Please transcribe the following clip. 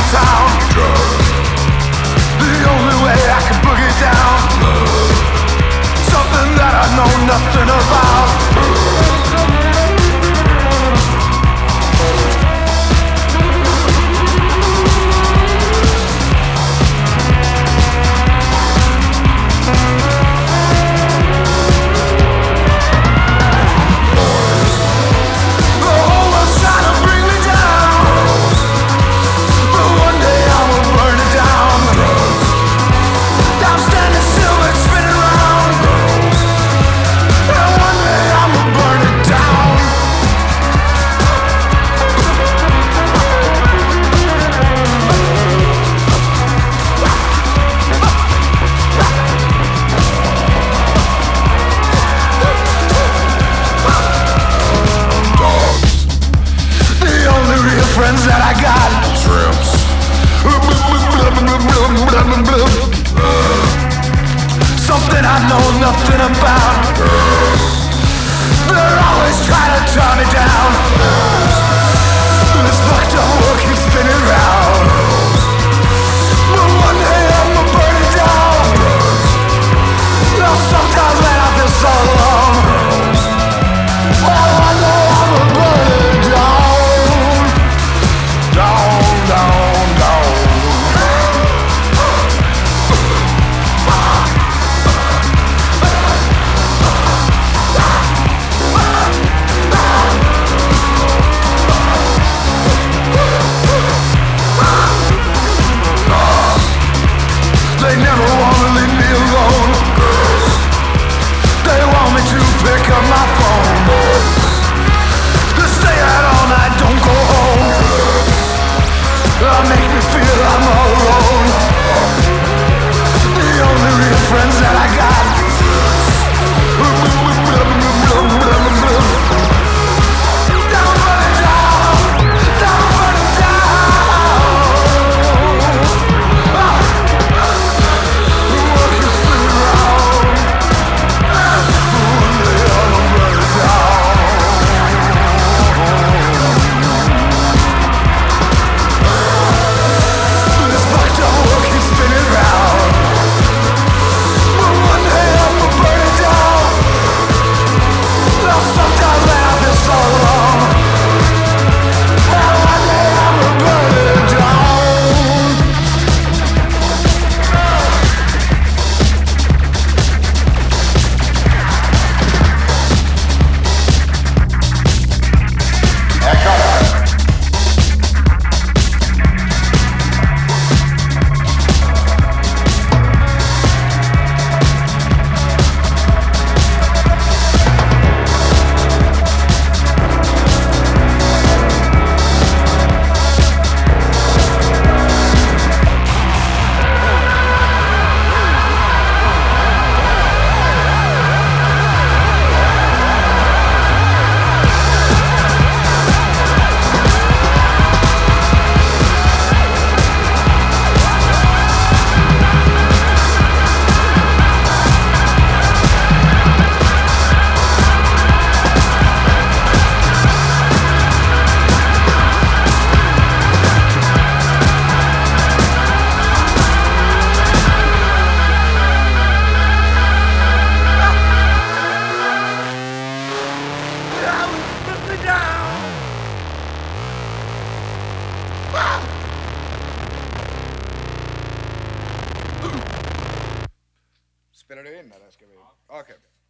town. The only way I can boogie down. Something that I know nothing about. Friends that I got, Shrimps. Something I know nothing about. They're always trying to turn me down. This fucked up world keeps spinning round. But one day I'ma burn it down. Now sometimes when I feel so alone, oh, I know I'ma burn it down. Down, down, down. They never wanna leave me alone. They want me to pick up my phone. They stay out all night, don't go home. Make me feel I'm all alone. The only real friends that I got. Down, burn it down. Down, burn it down. The world keeps spinning round. One day I'ma burn it down. Spelar du in eller ska vi? Okej.